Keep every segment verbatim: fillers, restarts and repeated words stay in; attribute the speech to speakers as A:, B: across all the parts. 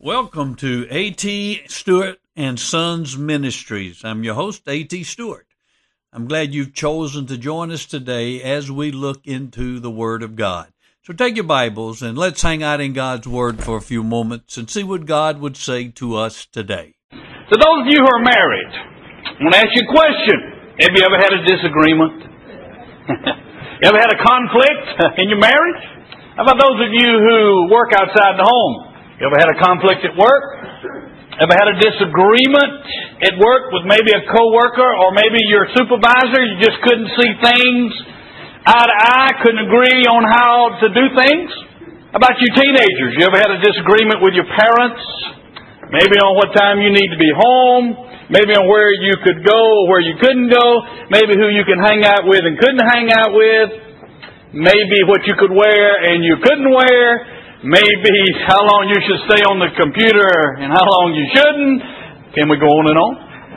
A: Welcome to A T. Stewart and Sons Ministries. I'm your host, A T. Stewart. I'm glad you've chosen to join us today as we look into the Word of God. So take your Bibles and let's hang out in God's Word for a few moments and see what God would say to us today.
B: To those of you who are married, I want to ask you a question. Have you ever had a disagreement? You ever had a conflict in your marriage? How about those of you who work outside the home? You ever had a conflict at work? Ever had a disagreement at work with maybe a coworker or maybe your supervisor? You just couldn't see things eye to eye, couldn't agree on how to do things? How about you teenagers? You ever had a disagreement with your parents? Maybe on what time you need to be home, maybe on where you could go or where you couldn't go, maybe who you can hang out with and couldn't hang out with, maybe what you could wear and you couldn't wear, maybe how long you should stay on the computer and how long you shouldn't. Can we go on and on?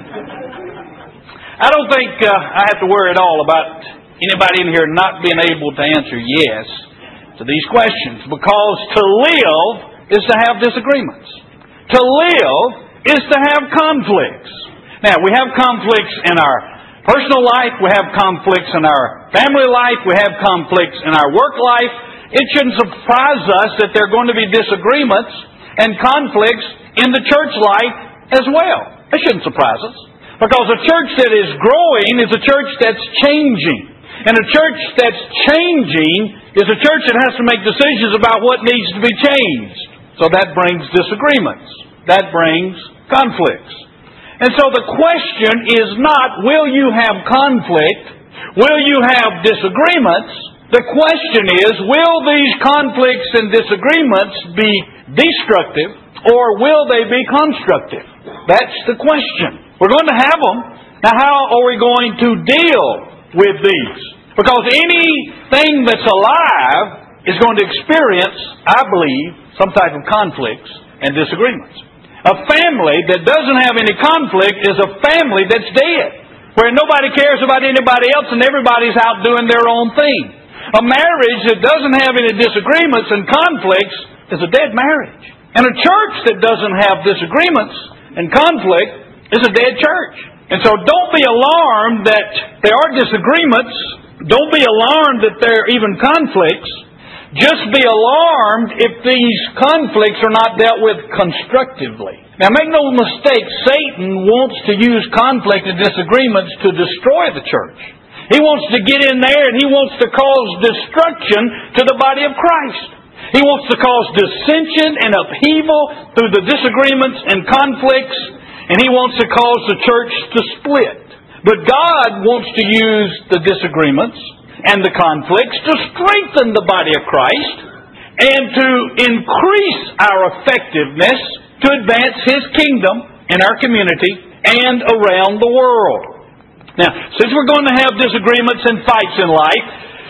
B: I don't think uh, I have to worry at all about anybody in here not being able to answer yes to these questions, because to live is to have disagreements. To live is to have conflicts. Now, we have conflicts in our personal life, we have conflicts in our family life, we have conflicts in our work life. It shouldn't surprise us that there are going to be disagreements and conflicts in the church life as well. It shouldn't surprise us, because a church that is growing is a church that's changing. And a church that's changing is a church that has to make decisions about what needs to be changed. So that brings disagreements. That brings conflicts. And so the question is not, will you have conflict? Will you have disagreements? The question is, will these conflicts and disagreements be destructive, or will they be constructive? That's the question. We're going to have them. Now, how are we going to deal with these? Because anything that's alive is going to experience, I believe, some type of conflicts and disagreements. A family that doesn't have any conflict is a family that's dead, where nobody cares about anybody else and everybody's out doing their own thing. A marriage that doesn't have any disagreements and conflicts is a dead marriage. And a church that doesn't have disagreements and conflict is a dead church. And so don't be alarmed that there are disagreements. Don't be alarmed that there are even conflicts. Just be alarmed if these conflicts are not dealt with constructively. Now, make no mistake, Satan wants to use conflict and disagreements to destroy the church. He wants to get in there and he wants to cause destruction to the body of Christ. He wants to cause dissension and upheaval through the disagreements and conflicts, and he wants to cause the church to split. But God wants to use the disagreements and the conflicts to strengthen the body of Christ and to increase our effectiveness to advance His kingdom in our community and around the world. Now, since we're going to have disagreements and fights in life,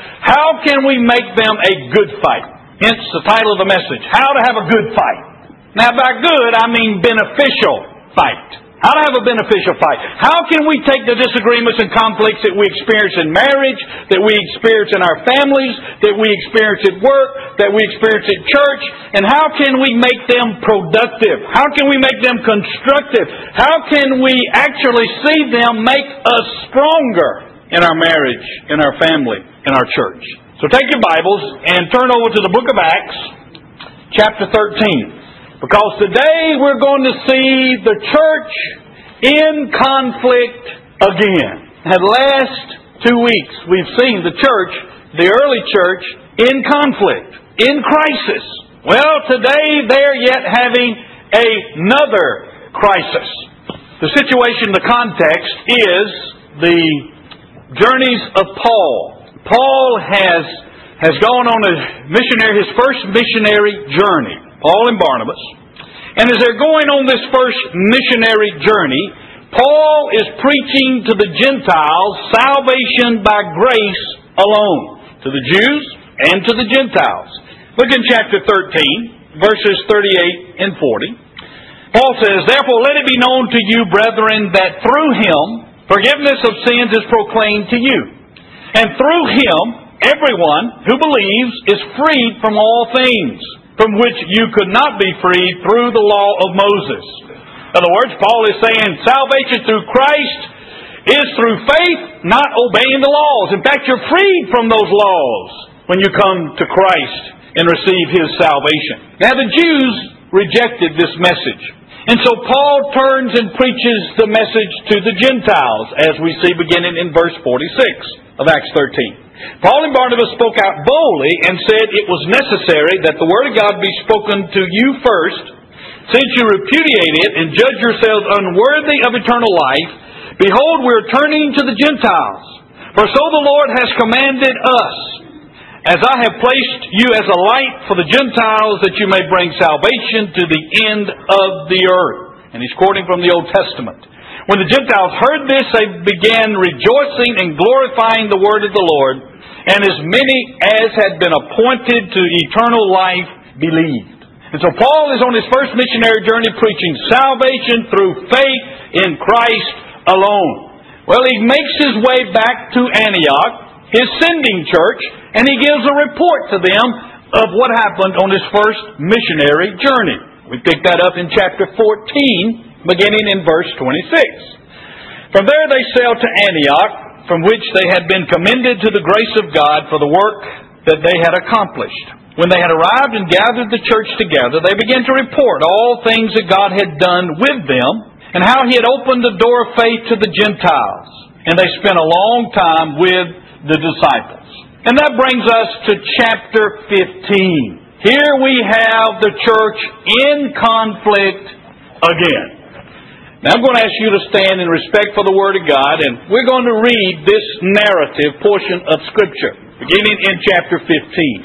B: how can we make them a good fight? Hence the title of the message, How to Have a Good Fight. Now, by good, I mean beneficial fight. How to have a beneficial fight. How can we take the disagreements and conflicts that we experience in marriage, that we experience in our families, that we experience at work, that we experience at church, and how can we make them productive? How can we make them constructive? How can we actually see them make us stronger in our marriage, in our family, in our church? So take your Bibles and turn over to the book of Acts, chapter thirteen. Because today we're going to see the church in conflict again. And the last two weeks we've seen the church, the early church, in conflict, in crisis. Well, today they're yet having another crisis. The situation, the context is the journeys of Paul. Paul has, has gone on a missionary, his first missionary journey. Paul and Barnabas. And as they're going on this first missionary journey, Paul is preaching to the Gentiles salvation by grace alone. To the Jews and to the Gentiles. Look in chapter thirteen, verses thirty-eight and forty. Paul says, Therefore let it be known to you, brethren, that through Him forgiveness of sins is proclaimed to you. And through Him everyone who believes is freed from all things from which you could not be freed through the law of Moses. In other words, Paul is saying salvation through Christ is through faith, not obeying the laws. In fact, you're freed from those laws when you come to Christ and receive His salvation. Now, the Jews rejected this message. And so Paul turns and preaches the message to the Gentiles, as we see beginning in verse forty-six of Acts thirteen. Paul and Barnabas spoke out boldly and said it was necessary that the Word of God be spoken to you first, since you repudiate it and judge yourselves unworthy of eternal life. Behold, we are turning to the Gentiles. For so the Lord has commanded us, as I have placed you as a light for the Gentiles, that you may bring salvation to the end of the earth. And he's quoting from the Old Testament. When the Gentiles heard this, they began rejoicing and glorifying the word of the Lord, and as many as had been appointed to eternal life believed. And so Paul is on his first missionary journey preaching salvation through faith in Christ alone. Well, he makes his way back to Antioch, his sending church, and he gives a report to them of what happened on his first missionary journey. We pick that up in chapter fourteen, beginning in verse twenty-six. From there they sailed to Antioch, from which they had been commended to the grace of God for the work that they had accomplished. When they had arrived and gathered the church together, they began to report all things that God had done with them, and how He had opened the door of faith to the Gentiles. And they spent a long time with the disciples. And that brings us to chapter fifteen. Here we have the church in conflict again. Now I'm going to ask you to stand in respect for the Word of God, and we're going to read this narrative portion of Scripture, beginning in chapter fifteen.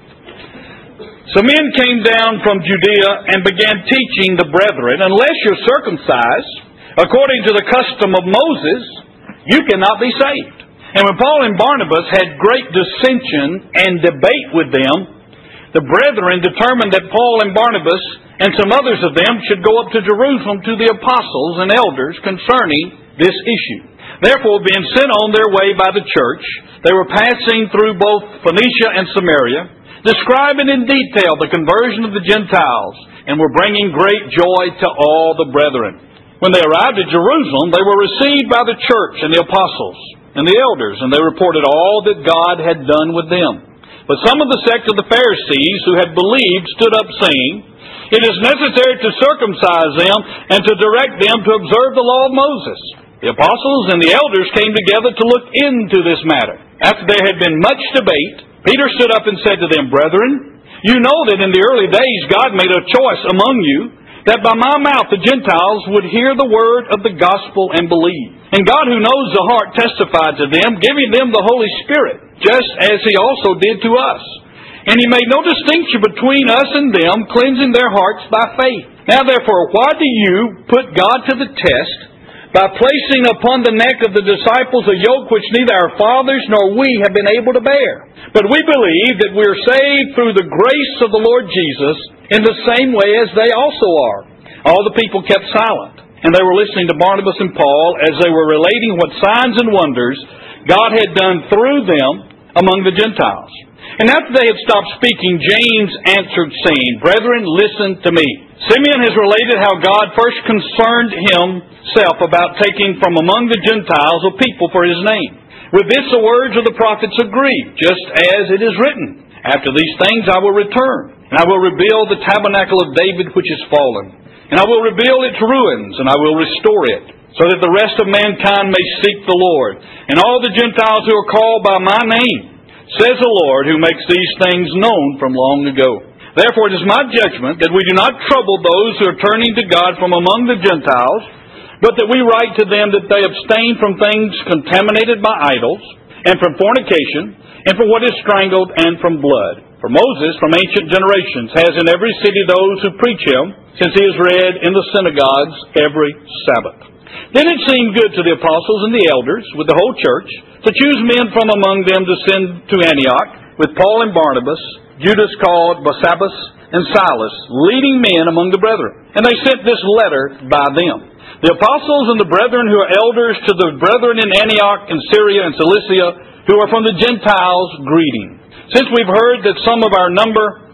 B: Some men came down from Judea and began teaching the brethren, unless you're circumcised, according to the custom of Moses, you cannot be saved. And when Paul and Barnabas had great dissension and debate with them, the brethren determined that Paul and Barnabas and some others of them should go up to Jerusalem to the apostles and elders concerning this issue. Therefore, being sent on their way by the church, they were passing through both Phoenicia and Samaria, describing in detail the conversion of the Gentiles, and were bringing great joy to all the brethren. When they arrived at Jerusalem, they were received by the church and the apostles and the elders, and they reported all that God had done with them. But some of the sect of the Pharisees who had believed stood up saying, it is necessary to circumcise them and to direct them to observe the law of Moses. The apostles and the elders came together to look into this matter. After there had been much debate, Peter stood up and said to them, Brethren, you know that in the early days God made a choice among you, that by my mouth the Gentiles would hear the word of the gospel and believe. And God, who knows the heart, testified to them, giving them the Holy Spirit, just as He also did to us. And He made no distinction between us and them, cleansing their hearts by faith. Now therefore, why do you put God to the test by placing upon the neck of the disciples a yoke which neither our fathers nor we have been able to bear? But we believe that we are saved through the grace of the Lord Jesus in the same way as they also are. All the people kept silent, and they were listening to Barnabas and Paul as they were relating what signs and wonders God had done through them among the Gentiles. And after they had stopped speaking, James answered, saying, Brethren, listen to me. Simeon has related how God first concerned Himself about taking from among the Gentiles a people for His name. With this the words of the prophets agree, just as it is written, After these things I will return, and I will rebuild the tabernacle of David which is fallen. And I will rebuild its ruins, and I will restore it, so that the rest of mankind may seek the Lord, and all the Gentiles who are called by my name, says the Lord, who makes these things known from long ago. Therefore it is my judgment that we do not trouble those who are turning to God from among the Gentiles, but that we write to them that they abstain from things contaminated by idols, and from fornication, and from what is strangled, and from blood. For Moses, from ancient generations, has in every city those who preach Him, since He is read in the synagogues every Sabbath. Then it seemed good to the apostles and the elders, with the whole church, to choose men from among them to send to Antioch, with Paul and Barnabas, Judas called Barsabbas, and Silas, leading men among the brethren. And they sent this letter by them. The apostles and the brethren who are elders to the brethren in Antioch and Syria and Cilicia, who are from the Gentiles, greeting. Since we've heard that some of our number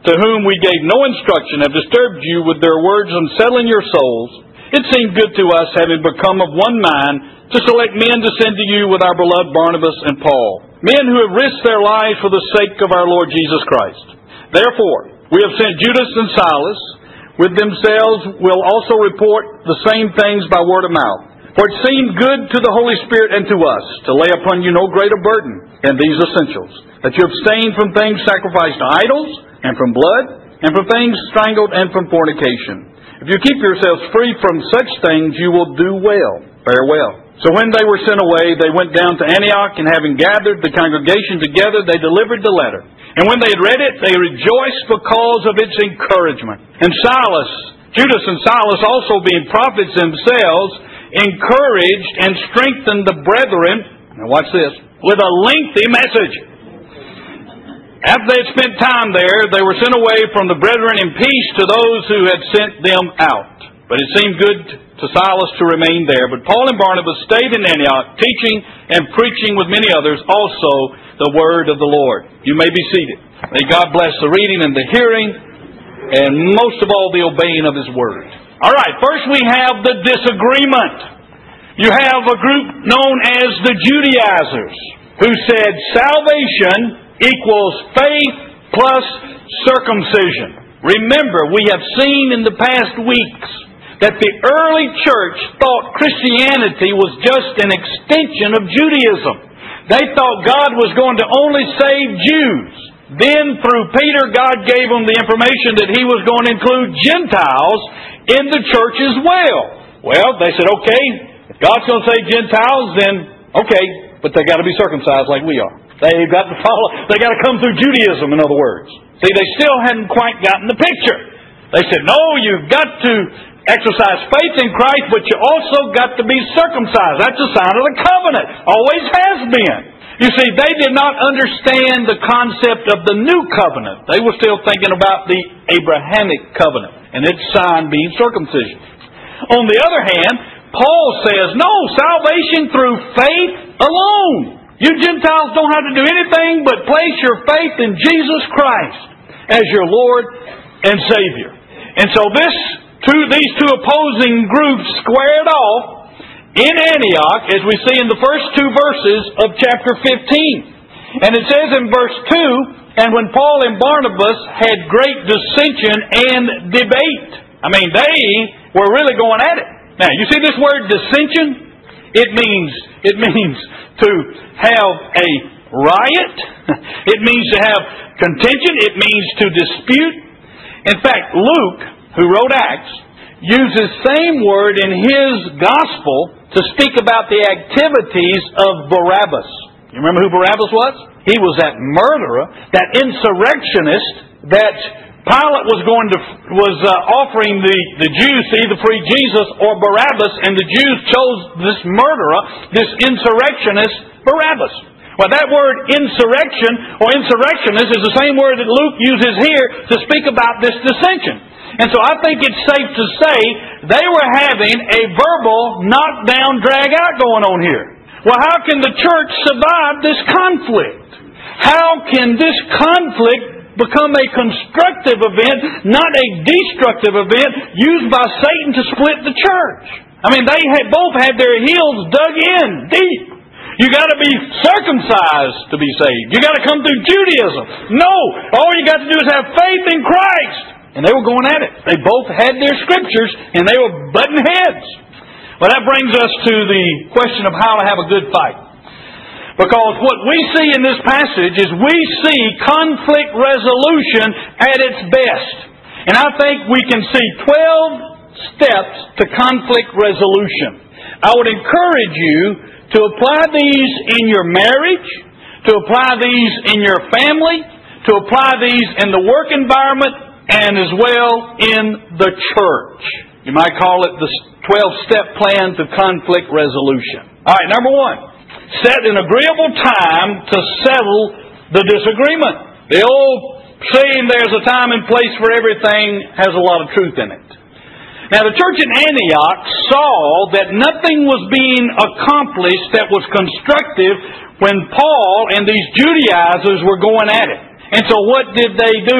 B: to whom we gave no instruction, have disturbed you with their words, unsettling your souls. It seemed good to us, having become of one mind, to select men to send to you with our beloved Barnabas and Paul, men who have risked their lives for the sake of our Lord Jesus Christ. Therefore, we have sent Judas and Silas. With themselves will also report the same things by word of mouth. For it seemed good to the Holy Spirit and to us to lay upon you no greater burden than these essentials, that you abstain from things sacrificed to idols, and from blood, and from things strangled, and from fornication. If you keep yourselves free from such things, you will do well. Farewell. So when they were sent away, they went down to Antioch, and having gathered the congregation together, they delivered the letter. And when they had read it, they rejoiced because of its encouragement. And Silas, Judas and Silas, also being prophets themselves, encouraged and strengthened the brethren, now watch this, with a lengthy message. After they had spent time there, they were sent away from the brethren in peace to those who had sent them out. But it seemed good to Silas to remain there. But Paul and Barnabas stayed in Antioch, teaching and preaching with many others also the word of the Lord. You may be seated. May God bless the reading and the hearing, and most of all the obeying of His word. All right, first we have the disagreement. You have a group known as the Judaizers, who said salvation equals faith plus circumcision. Remember, we have seen in the past weeks that the early church thought Christianity was just an extension of Judaism. They thought God was going to only save Jews. Then through Peter, God gave them the information that He was going to include Gentiles in the church as well. Well, they said, okay, if God's going to save Gentiles, then okay, but they got to be circumcised like we are. They've got to follow, they got to come through Judaism, in other words. See, they still hadn't quite gotten the picture. They said, no, you've got to exercise faith in Christ, but you also got to be circumcised. That's a sign of the covenant. Always has been. You see, they did not understand the concept of the new covenant. They were still thinking about the Abrahamic covenant and its sign being circumcision. On the other hand, Paul says, no, salvation through faith alone. You Gentiles don't have to do anything but place your faith in Jesus Christ as your Lord and Savior. And so this two, these two opposing groups squared off in Antioch, as we see in the first two verses of chapter fifteen. And it says in verse two, and when Paul and Barnabas had great dissension and debate. I mean, they were really going at it. Now, you see this word dissension? It means, it means to have a riot. It means to have contention. It means to dispute. In fact, Luke, who wrote Acts, uses same word in his gospel to speak about the activities of Barabbas. You remember who Barabbas was? He was that murderer, that insurrectionist that Pilate was going to was uh, offering the, the Jews to either free Jesus or Barabbas, and the Jews chose this murderer, this insurrectionist, Barabbas. Well, that word insurrection or insurrectionist is the same word that Luke uses here to speak about this dissension. And so I think it's safe to say they were having a verbal knockdown, drag out going on here. Well, how can the church survive this conflict? How can this conflict become a constructive event, not a destructive event used by Satan to split the church? I mean, they had both had their heels dug in deep. You got to be circumcised to be saved. You got to come through Judaism. No, all you got to do is have faith in Christ. And they were going at it. They both had their scriptures, and they were butting heads. Well, that brings us to the question of how to have a good fight. Because what we see in this passage is we see conflict resolution at its best. And I think we can see twelve steps to conflict resolution. I would encourage you to apply these in your marriage, to apply these in your family, to apply these in the work environment, and as well in the church. You might call it the twelve-step plan to conflict resolution. All right, number one, set an agreeable time to settle the disagreement. The old saying, there's a time and place for everything, has a lot of truth in it. Now, the church in Antioch saw that nothing was being accomplished that was constructive when Paul and these Judaizers were going at it. And so what did they do?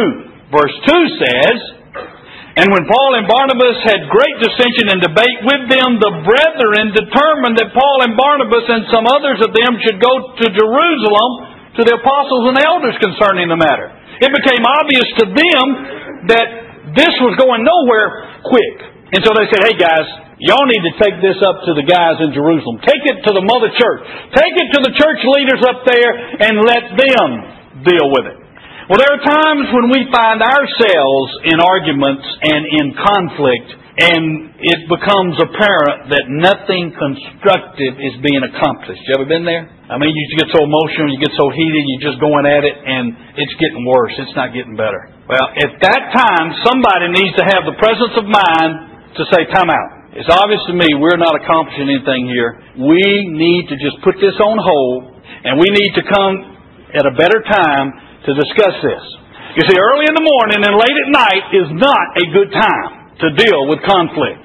B: Verse two says, "And when Paul and Barnabas had great dissension and debate with them, the brethren determined that Paul and Barnabas and some others of them should go to Jerusalem to the apostles and elders concerning the matter. It became obvious to them that this was going nowhere quick. And so they said, hey guys, y'all need to take this up to the guys in Jerusalem. Take it to the mother church. Take it to the church leaders up there and let them deal with it." Well, there are times when we find ourselves in arguments and in conflict, and it becomes apparent that nothing constructive is being accomplished. You ever been there? I mean, you get so emotional, you get so heated, you're just going at it, and it's getting worse. It's not getting better. Well, at that time, somebody needs to have the presence of mind to say, time out. It's obvious to me we're not accomplishing anything here. We need to just put this on hold, and we need to come at a better time to discuss this. You see, early in the morning and late at night is not a good time to deal with conflict.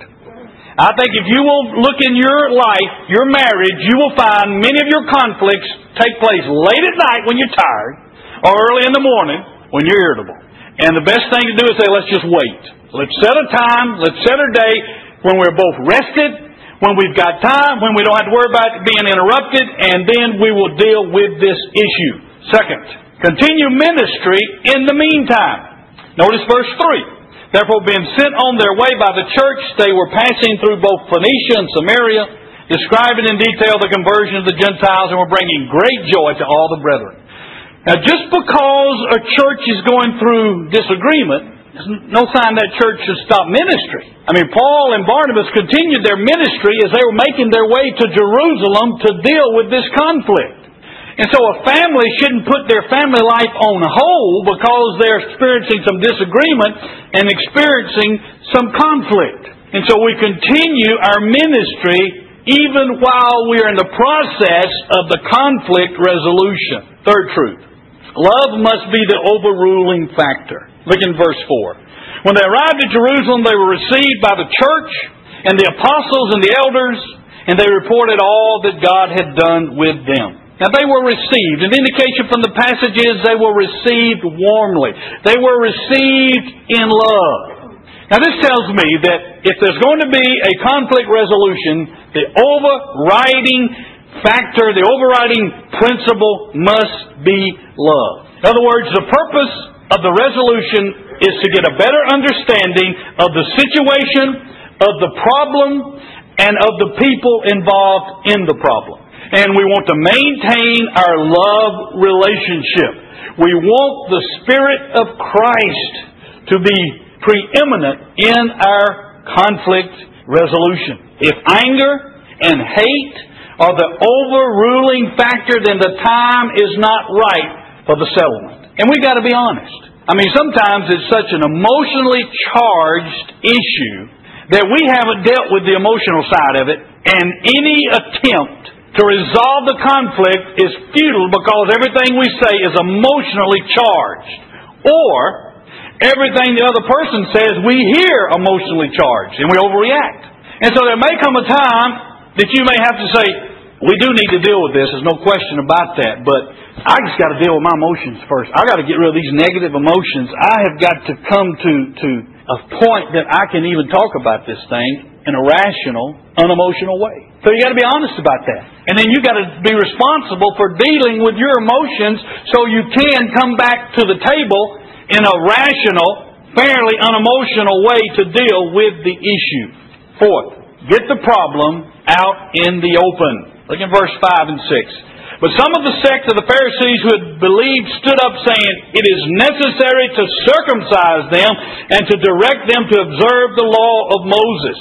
B: I think if you will look in your life, your marriage, you will find many of your conflicts take place late at night when you're tired, or early in the morning when you're irritable. And the best thing to do is say, let's just wait. Let's set a time, let's set a day when we're both rested, when we've got time, when we don't have to worry about being interrupted, and then we will deal with this issue. Second, continue ministry in the meantime. Notice verse three. "Therefore, being sent on their way by the church, they were passing through both Phoenicia and Samaria, describing in detail the conversion of the Gentiles, and were bringing great joy to all the brethren." Now, just because a church is going through disagreement, there's no sign that church should stop ministry. I mean, Paul and Barnabas continued their ministry as they were making their way to Jerusalem to deal with this conflict. And so a family shouldn't put their family life on hold because they're experiencing some disagreement and experiencing some conflict. And so we continue our ministry even while we're in the process of the conflict resolution. Third truth. Love must be the overruling factor. Look in verse four. "When they arrived at Jerusalem, they were received by the church and the apostles and the elders, and they reported all that God had done with them." Now, they were received. An indication from the passage is they were received warmly. They were received in love. Now, this tells me that if there's going to be a conflict resolution, the overriding factor, the overriding principle must be love. In other words, the purpose of the resolution is to get a better understanding of the situation, of the problem, and of the people involved in the problem. And we want to maintain our love relationship. We want the Spirit of Christ to be preeminent in our conflict resolution. If anger and hate are the overruling factor, then the time is not right for the settlement. And we've got to be honest. I mean, sometimes it's such an emotionally charged issue that we haven't dealt with the emotional side of it, and any attempt to resolve the conflict is futile because everything we say is emotionally charged. Or everything the other person says we hear emotionally charged and we overreact. And so there may come a time that you may have to say, we do need to deal with this, there's no question about that, but I just got to deal with my emotions first. I got to get rid of these negative emotions. I have got to come to, to a point that I can even talk about this thing in a rational, unemotional way. So you got to be honest about that. And then you got to be responsible for dealing with your emotions so you can come back to the table in a rational, fairly unemotional way to deal with the issue. Fourth, get the problem out in the open. Look in verse five and six. "But some of the sect of the Pharisees who had believed stood up saying, it is necessary to circumcise them and to direct them to observe the law of Moses.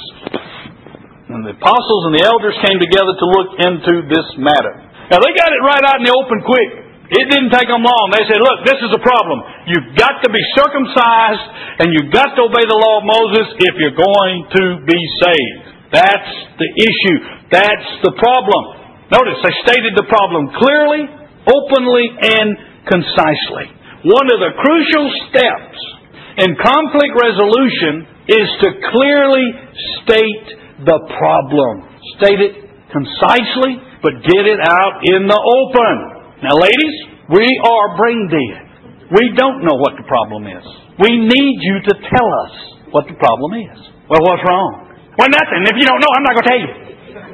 B: And the apostles and the elders came together to look into this matter." Now they got it right out in the open quick. It didn't take them long. They said, look, this is a problem. You've got to be circumcised and you've got to obey the law of Moses if you're going to be saved. That's the issue. That's the problem. Notice, they stated the problem clearly, openly, and concisely. One of the crucial steps in conflict resolution is to clearly state the problem. State it concisely, but get it out in the open. Now, ladies, we are brain dead. We don't know what the problem is. We need you to tell us what the problem is. Well, what's wrong? Well, nothing. If you don't know, I'm not going to tell you.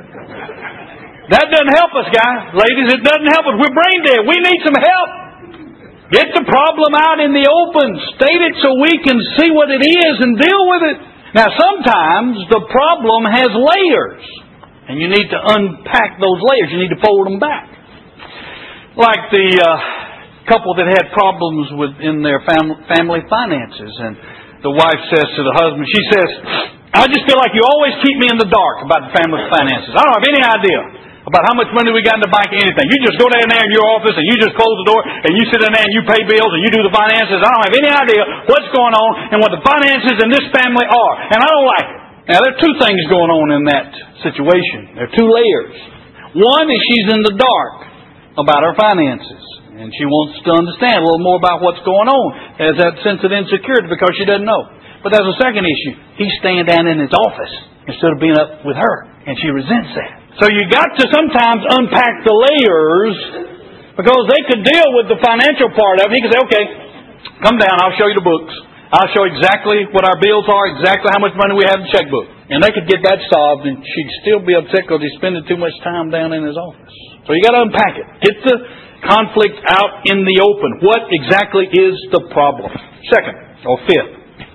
B: That doesn't help us, guys. Ladies, it doesn't help us. We're brain dead. We need some help. Get the problem out in the open. State it so we can see what it is and deal with it. Now, sometimes the problem has layers. And you need to unpack those layers. You need to fold them back. Like the uh, couple that had problems with in their fam- family finances. And the wife says to the husband, she says, I just feel like you always keep me in the dark about the family finances. I don't have any idea about how much money we got in the bank or anything. You just go down there in your office and you just close the door and you sit in there and you pay bills and you do the finances. I don't have any idea what's going on and what the finances in this family are. And I don't like it. Now, there are two things going on in that situation. There are two layers. One is she's in the dark about her finances. And she wants to understand a little more about what's going on. There's that sense of insecurity because she doesn't know. But there's a second issue. He's staying down in his office instead of being up with her. And she resents that. So you got to sometimes unpack the layers because they could deal with the financial part of it. He could say, okay, come down, I'll show you the books. I'll show exactly what our bills are, exactly how much money we have in the checkbook. And they could get that solved and she'd still be upset because he's spending too much time down in his office. So you got to unpack it. Get the conflict out in the open. What exactly is the problem? Second, or fifth,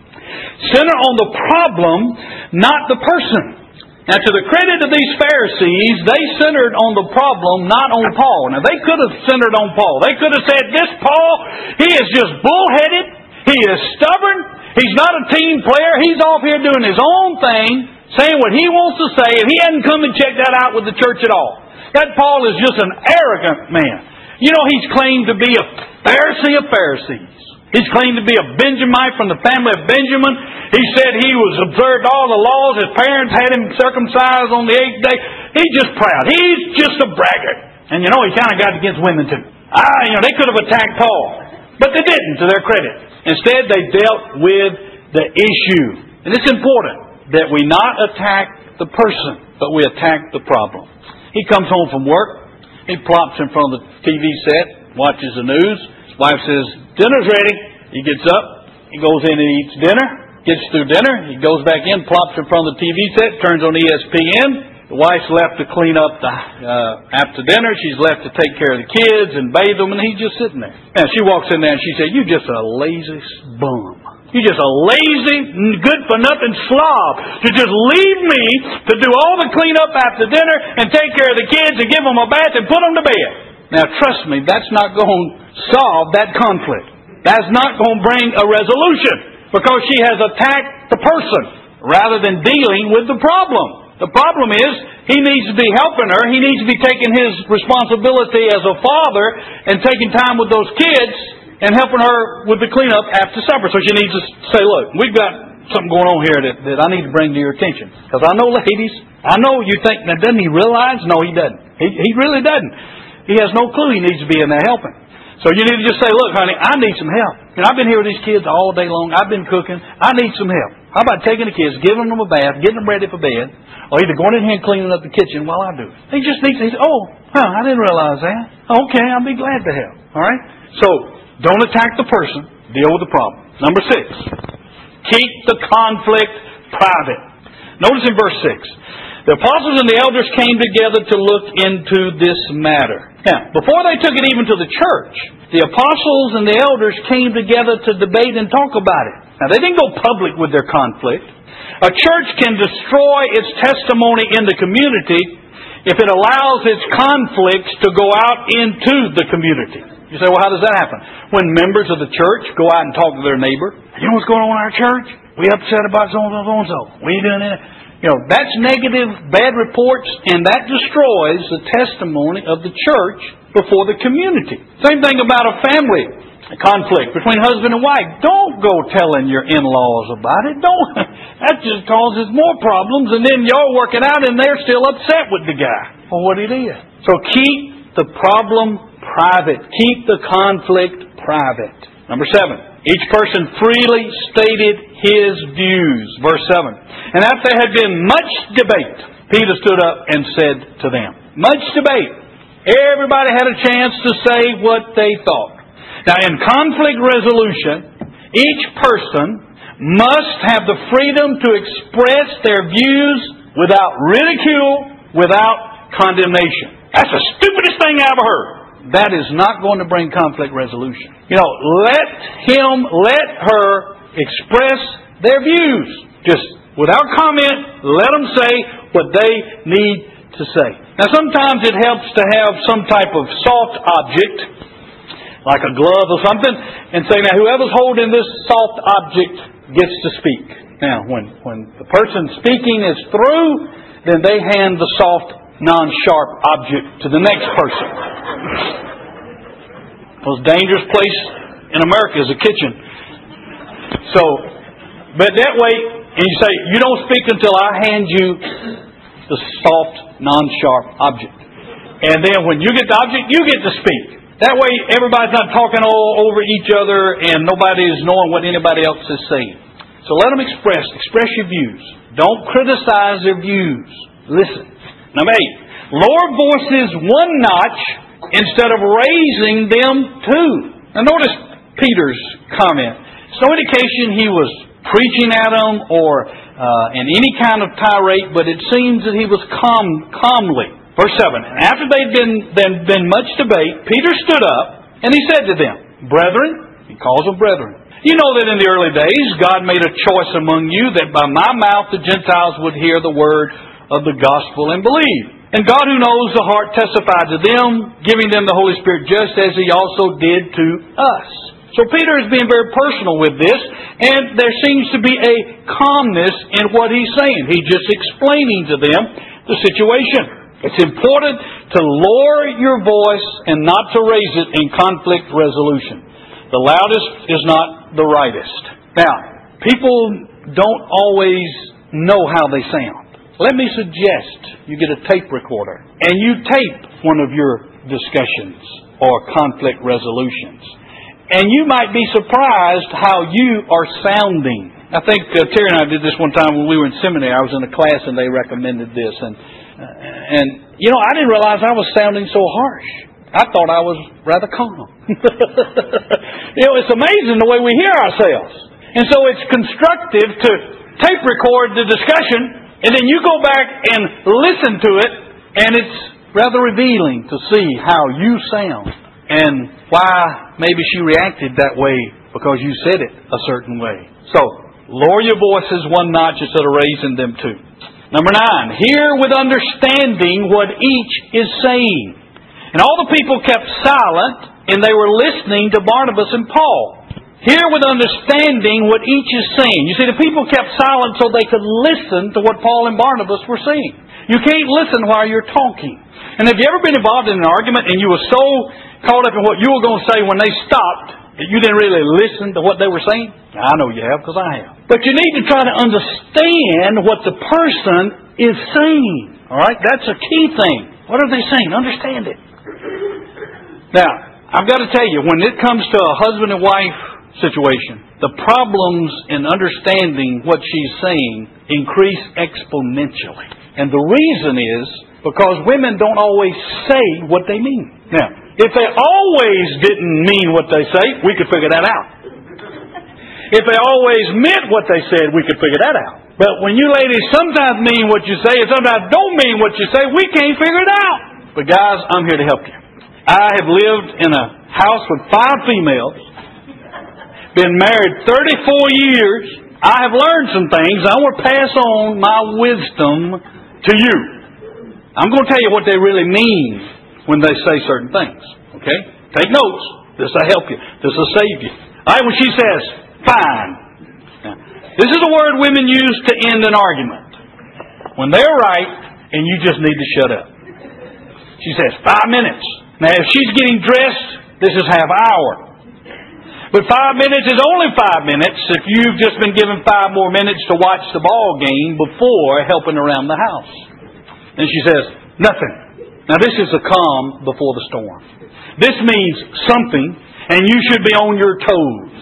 B: center on the problem, not the person. Now, to the credit of these Pharisees, they centered on the problem, not on Paul. Now, they could have centered on Paul. They could have said, this Paul, he is just bullheaded. He is stubborn. He's not a team player. He's off here doing his own thing, saying what he wants to say, and he hadn't come and checked that out with the church at all. That Paul is just an arrogant man. You know, he's claimed to be a Pharisee of Pharisees. He's claimed to be a Benjamite from the family of Benjamin. He said he was observed all the laws. His parents had him circumcised on the eighth day. He's just proud. He's just a braggart. And you know, he kind of got against women too. Ah, you know, they could have attacked Paul. But they didn't, to their credit. Instead, they dealt with the issue. And it's important that we not attack the person, but we attack the problem. He comes home from work. He plops in front of the T V set, watches the news. His wife says, dinner's ready. He gets up. He goes in and eats dinner. Gets through dinner. He goes back in, plops in front of the T V set, turns on E S P N. The wife's left to clean up the uh, after dinner. She's left to take care of the kids and bathe them, and he's just sitting there. And she walks in there and she said, "You're just a lazy bum. You're just a lazy, good-for-nothing slob to just leave me to do all the cleanup after dinner and take care of the kids and give them a bath and put them to bed." Now, trust me, that's not going to solve that conflict. That's not going to bring a resolution because she has attacked the person rather than dealing with the problem. The problem is he needs to be helping her. He needs to be taking his responsibility as a father and taking time with those kids and helping her with the cleanup after supper. So she needs to say, look, we've got something going on here that, that I need to bring to your attention. Because I know, ladies, I know you think, now doesn't he realize? No, he doesn't. He, he really doesn't. He has no clue he needs to be in there helping. So you need to just say, look, honey, I need some help. You know, I've been here with these kids all day long. I've been cooking. I need some help. How about taking the kids, giving them a bath, getting them ready for bed, or either going in here and cleaning up the kitchen while I do it. He just needs to say, oh, huh, I didn't realize that. Okay, I'll be glad to help. All right? So, don't attack the person. Deal with the problem. Number six, keep the conflict private. Notice in verse six, the apostles and the elders came together to look into this matter. Now, before they took it even to the church, the apostles and the elders came together to debate and talk about it. Now, they didn't go public with their conflict. A church can destroy its testimony in the community if it allows its conflicts to go out into the community. You say, well, how does that happen? When members of the church go out and talk to their neighbor. You know what's going on in our church? We upset about so-and-so, so-and-so. We ain't doing that. You know, that's negative, bad reports, and that destroys the testimony of the church before the community. Same thing about a family conflict between husband and wife. Don't go telling your in-laws about it. Don't. That just causes more problems, and then y'all work it out, and they're still upset with the guy for what he did. So keep the problem private. Keep the conflict private. Number seven, each person freely stated his views. Verse seven. And after there had been much debate, Peter stood up and said to them, much debate. Everybody had a chance to say what they thought. Now, in conflict resolution, Each person must have the freedom to express their views without ridicule, without condemnation. That's the stupidest thing I ever heard. That is not going to bring conflict resolution. You know, let him, let her express their views. Just without comment, let them say what they need to say. Now, sometimes it helps to have some type of soft object, like a glove or something, and say, now, whoever's holding this soft object gets to speak. Now, when, when the person speaking is through, then they hand the soft, non-sharp object to the next person. The most dangerous place in America is a kitchen. So, but that way, and you say, you don't speak until I hand you the soft, non-sharp object. And then when you get the object, you get to speak. That way, everybody's not talking all over each other and nobody is knowing what anybody else is saying. So let them express. Express your views. Don't criticize their views. Listen. Number eight. Lower voices one notch instead of raising them two. Now notice Peter's comment. It's no indication he was preaching at them or uh, in any kind of tirade, but it seems that he was calm, calmly. Verse seven. And after they'd been, been, been much debate, Peter stood up and he said to them, Brethren, he calls them brethren, you know that in the early days God made a choice among you that by my mouth the Gentiles would hear the word of the gospel and believe. And God who knows the heart testified to them, giving them the Holy Spirit just as He also did to us. So Peter is being very personal with this, and there seems to be a calmness in what he's saying. He's just explaining to them the situation. It's important to lower your voice and not to raise it in conflict resolution. The loudest is not the rightest. Now, people don't always know how they sound. Let me suggest you get a tape recorder and you tape one of your discussions or conflict resolutions. And you might be surprised how you are sounding. I think uh, Terry and I did this one time when we were in seminary. I was in a class and they recommended this. And, uh, and you know, I didn't realize I was sounding so harsh. I thought I was rather calm. You know, it's amazing the way we hear ourselves. And so it's constructive to tape record the discussion, and then you go back and listen to it, and it's rather revealing to see how you sound and why maybe she reacted that way because you said it a certain way. So, lower your voices one notch instead of raising them two. Number nine, hear with understanding what each is saying. And all the people kept silent, and they were listening to Barnabas and Paul. Hear with understanding what each is saying. You see, the people kept silent so they could listen to what Paul and Barnabas were saying. You can't listen while you're talking. And have you ever been involved in an argument and you were so caught up in what you were going to say when they stopped that you didn't really listen to what they were saying? I know you have, because I have. But you need to try to understand what the person is saying. All right? That's a key thing. What are they saying? Understand it. Now, I've got to tell you, when it comes to a husband and wife situation, the problems in understanding what she's saying increase exponentially. And the reason is because women don't always say what they mean. Now, if they always didn't mean what they say, we could figure that out. If they always meant what they said, we could figure that out. But when you ladies sometimes mean what you say and sometimes don't mean what you say, we can't figure it out. But guys, I'm here to help you. I have lived in a house with five females, been married thirty-four years. I have learned some things. I want to pass on my wisdom to you. I'm going to tell you what they really mean when they say certain things. Okay? Take notes. This will help you. This will save you. All right, when she says, fine. Now, this is a word women use to end an argument. When they're right, and you just need to shut up. She says, five minutes. Now, if she's getting dressed, this is half hour. But five minutes is only five minutes if you've just been given five more minutes to watch the ball game before helping around the house. And she says, nothing. Now, this is a calm before the storm. This means something, and you should be on your toes.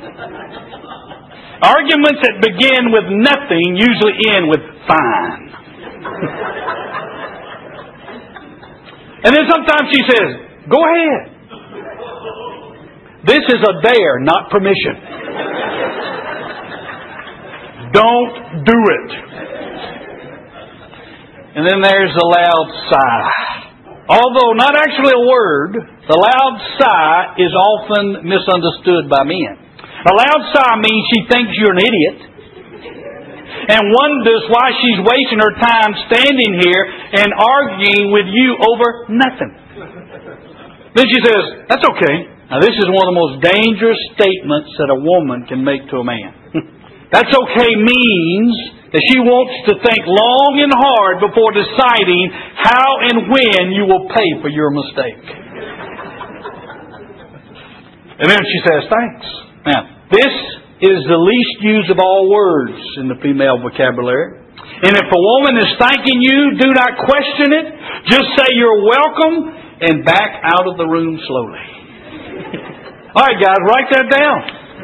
B: Arguments that begin with nothing usually end with fine. And then sometimes she says, go ahead. This is a dare, not permission. Don't do it. And then there's a loud sigh. Although not actually a word, the loud sigh is often misunderstood by men. A loud sigh means she thinks you're an idiot and wonders why she's wasting her time standing here and arguing with you over nothing. Then she says, that's okay. Now this is one of the most dangerous statements that a woman can make to a man. That's okay means that she wants to think long and hard before deciding how and when you will pay for your mistake. And then she says, thanks. Now, this is the least used of all words in the female vocabulary. And if a woman is thanking you, do not question it. Just say you're welcome and back out of the room slowly. All right, guys, write that down.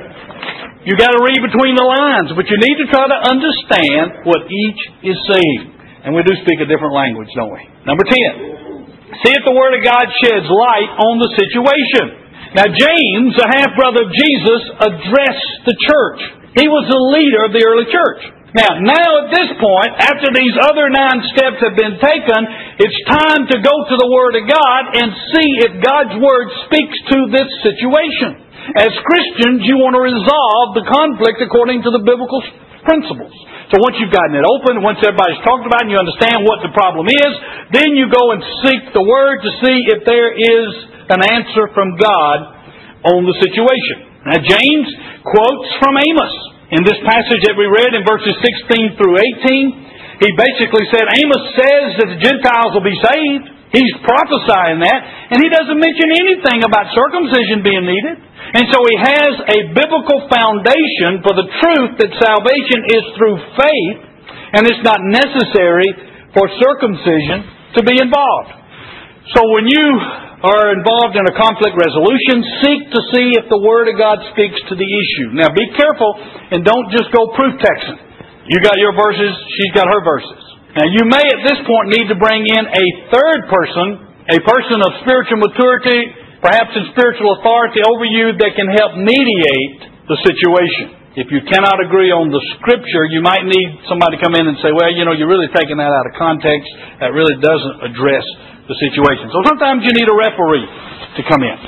B: You got to read between the lines, but you need to try to understand what each is saying. And we do speak a different language, don't we? Number ten. See if the Word of God sheds light on the situation. Now, James, a half-brother of Jesus, addressed the church. He was the leader of the early church. Now, now at this point, after these other nine steps have been taken, it's time to go to the Word of God and see if God's Word speaks to this situation. As Christians, you want to resolve the conflict according to the biblical principles. So once you've gotten it open, once everybody's talked about it and you understand what the problem is, then you go and seek the Word to see if there is an answer from God on the situation. Now James quotes from Amos. In this passage that we read in verses sixteen through eighteen, he basically said, Amos says that the Gentiles will be saved. He's prophesying that, and he doesn't mention anything about circumcision being needed. And so he has a biblical foundation for the truth that salvation is through faith, and it's not necessary for circumcision to be involved. So when you are involved in a conflict resolution, seek to see if the Word of God speaks to the issue. Now be careful and don't just go proof texting. You got your verses, she's got her verses. Now you may at this point need to bring in a third person, a person of spiritual maturity, perhaps in spiritual authority over you that can help mediate the situation. If you cannot agree on the Scripture, you might need somebody to come in and say, well, you know, you're really taking that out of context. That really doesn't address the situation. So sometimes you need a referee to come in.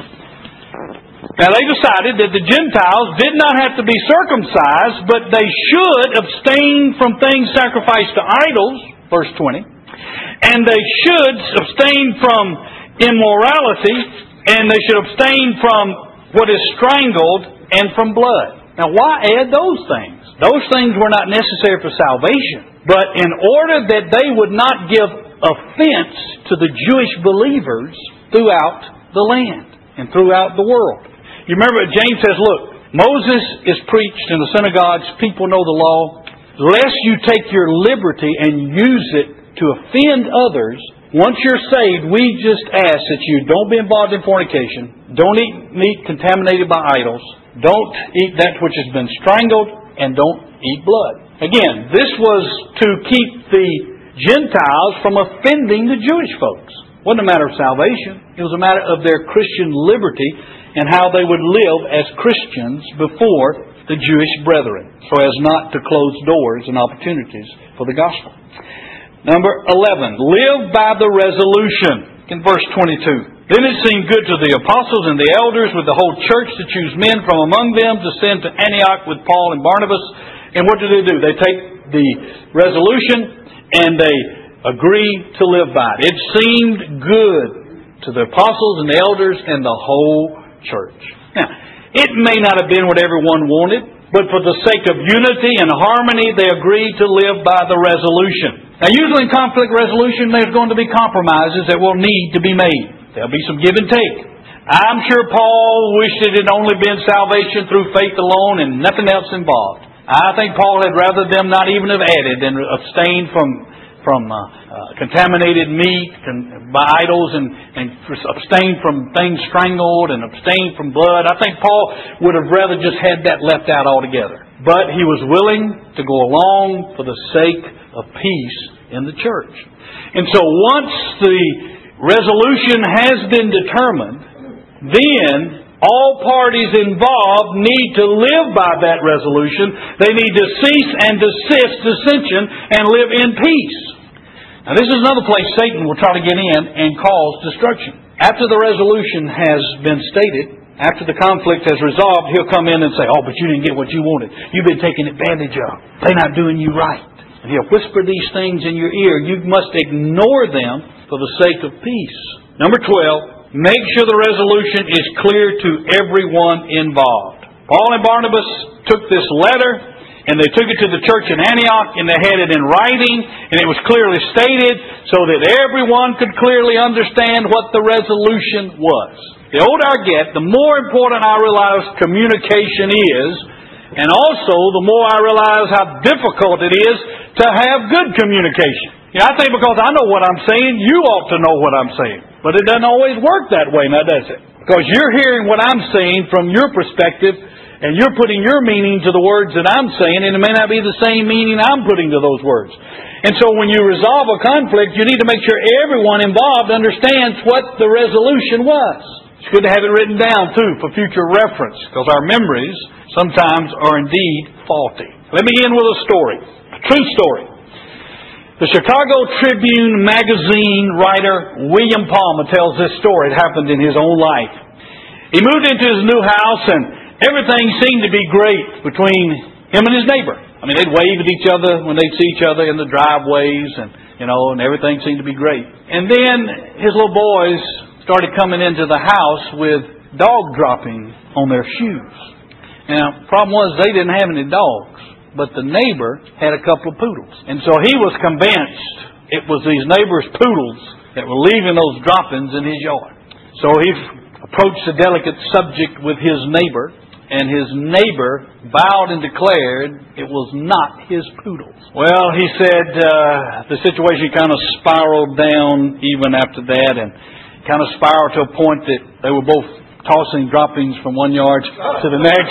B: Now they decided that the Gentiles did not have to be circumcised, but they should abstain from things sacrificed to idols, verse twenty. And they should abstain from immorality, and they should abstain from what is strangled and from blood. Now why add those things? Those things were not necessary for salvation, but in order that they would not give offense to the Jewish believers throughout the land and throughout the world. You remember James says, look, Moses is preached in the synagogues, people know the law. Lest you take your liberty and use it to offend others, once you're saved, we just ask that you don't be involved in fornication, don't eat meat contaminated by idols, don't eat that which has been strangled, and don't eat blood. Again, this was to keep the Gentiles from offending the Jewish folks. It wasn't a matter of salvation. It was a matter of their Christian liberty and how they would live as Christians before the Jewish brethren, so as not to close doors and opportunities for the gospel. Number eleven, live by the resolution. In verse twenty-two. Then it seemed good to the apostles and the elders with the whole church to choose men from among them to send to Antioch with Paul and Barnabas. And what do they do? They take the resolution and they agree to live by it. It seemed good to the apostles and the elders and the whole church. Now, it may not have been what everyone wanted, but for the sake of unity and harmony, they agreed to live by the resolution. Now, usually in conflict resolution, there's going to be compromises that will need to be made. There'll be some give and take. I'm sure Paul wished it had only been salvation through faith alone and nothing else involved. I think Paul had rather them not even have added than abstain from from uh, uh, contaminated meat and, by idols and, and abstain from things strangled and abstain from blood. I think Paul would have rather just had that left out altogether. But he was willing to go along for the sake of peace in the church. And so once the resolution has been determined, then All parties involved need to live by that resolution. They need to cease and desist dissension and live in peace. Now this is another place Satan will try to get in and cause destruction. After the resolution has been stated, after the conflict has resolved, he'll come in and say, oh, but you didn't get what you wanted. You've been taken advantage of. They're not doing you right. And he'll whisper these things in your ear. You must ignore them for the sake of peace. Number twelve, make sure the resolution is clear to everyone involved. Paul and Barnabas took this letter and they took it to the church in Antioch and they had it in writing and it was clearly stated so that everyone could clearly understand what the resolution was. The older I get, the more important I realize communication is, and also the more I realize how difficult it is to have good communication. You know, I think because I know what I'm saying, you ought to know what I'm saying. But it doesn't always work that way now, does it? Because you're hearing what I'm saying from your perspective, and you're putting your meaning to the words that I'm saying, and it may not be the same meaning I'm putting to those words. And so when you resolve a conflict, you need to make sure everyone involved understands what the resolution was. It's good to have it written down, too, for future reference, because our memories sometimes are indeed faulty. Let me end with a story, a true story. The Chicago Tribune magazine writer William Palmer tells this story. It happened in his own life. He moved into his new house and everything seemed to be great between him and his neighbor. I mean, they'd wave at each other when they'd see each other in the driveways and, you know, and everything seemed to be great. And then his little boys started coming into the house with dog droppings on their shoes. Now, the problem was they didn't have any dogs, but the neighbor had a couple of poodles. And so he was convinced it was these neighbor's poodles that were leaving those droppings in his yard. So he approached the delicate subject with his neighbor, and his neighbor vowed and declared it was not his poodles. Well, he said uh, the situation kind of spiraled down even after that, and kind of spiraled to a point that they were both tossing droppings from one yard to the next.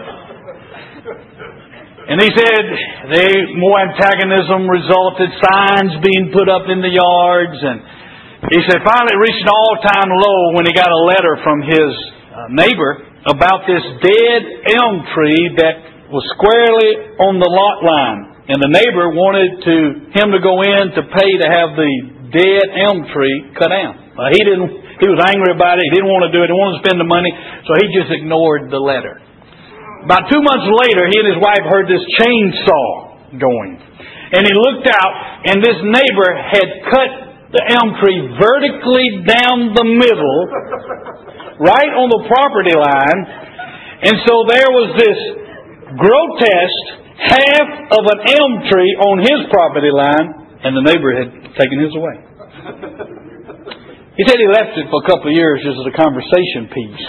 B: And he said they, more antagonism resulted, signs being put up in the yards, and he said finally it reached an all-time low when he got a letter from his uh, neighbor about this dead elm tree that was squarely on the lot line. And the neighbor wanted to him to go in to pay to have the dead elm tree cut down. Uh, he didn't. He was angry about it. He didn't want to do it. He didn't want to spend the money. So he just ignored the letter. About two months later, he and his wife heard this chainsaw going. And he looked out, and this neighbor had cut the elm tree vertically down the middle, right on the property line. And so there was this grotesque half of an elm tree on his property line, and the neighbor had taken his away. He said he left it for a couple of years just as a conversation piece.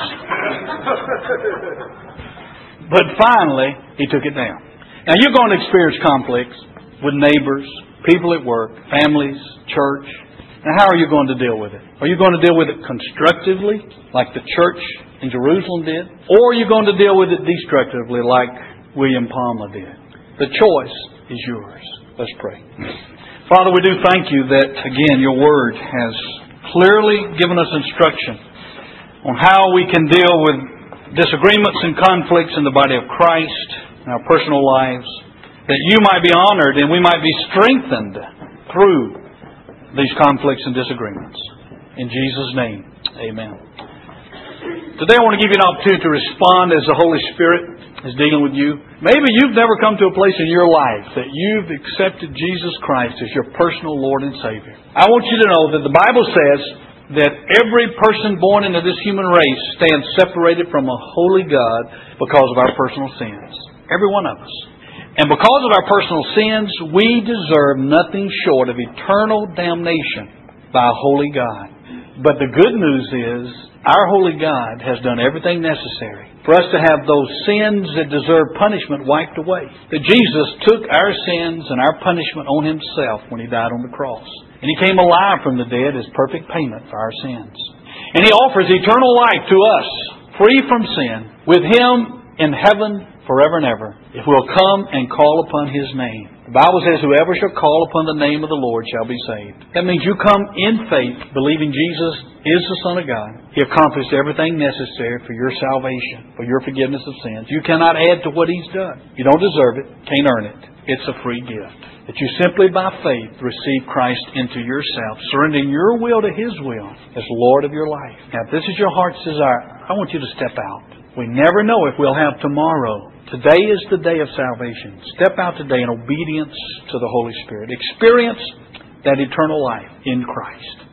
B: But finally, he took it down. Now, you're going to experience conflicts with neighbors, people at work, families, church. Now, how are you going to deal with it? Are you going to deal with it constructively, like the church in Jerusalem did? Or are you going to deal with it destructively, like William Palmer did? The choice is yours. Let's pray. Father, we do thank you that, again, your word has clearly given us instruction on how we can deal with disagreements and conflicts in the body of Christ, in our personal lives, that you might be honored and we might be strengthened through these conflicts and disagreements. In Jesus' name, amen. Today I want to give you an opportunity to respond as the Holy Spirit is dealing with you. Maybe you've never come to a place in your life that you've accepted Jesus Christ as your personal Lord and Savior. I want you to know that the Bible says that every person born into this human race stands separated from a holy God because of our personal sins. Every one of us. And because of our personal sins, we deserve nothing short of eternal damnation by a holy God. But the good news is, our holy God has done everything necessary for us to have those sins that deserve punishment wiped away. That Jesus took our sins and our punishment on Himself when He died on the cross. And He came alive from the dead as perfect payment for our sins. And He offers eternal life to us, free from sin, with Him in heaven forever and ever, if we'll come and call upon His name. The Bible says, whoever shall call upon the name of the Lord shall be saved. That means you come in faith, believing Jesus is the Son of God. He accomplished everything necessary for your salvation, for your forgiveness of sins. You cannot add to what He's done. You don't deserve it, can't earn it. It's a free gift. That you simply by faith receive Christ into yourself, surrendering your will to His will as Lord of your life. Now, if this is your heart's desire, I want you to step out. We never know if we'll have tomorrow. Today is the day of salvation. Step out today in obedience to the Holy Spirit. Experience that eternal life in Christ.